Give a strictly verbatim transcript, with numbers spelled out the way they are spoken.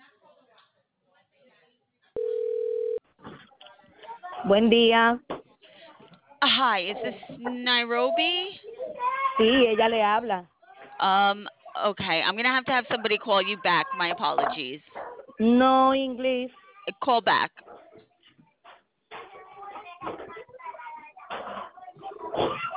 Buen día. Hi, is this Nairobi? Sí, ella le habla. Um, okay, I'm gonna have to have somebody call you back. My apologies. No inglés. Uh, Call back.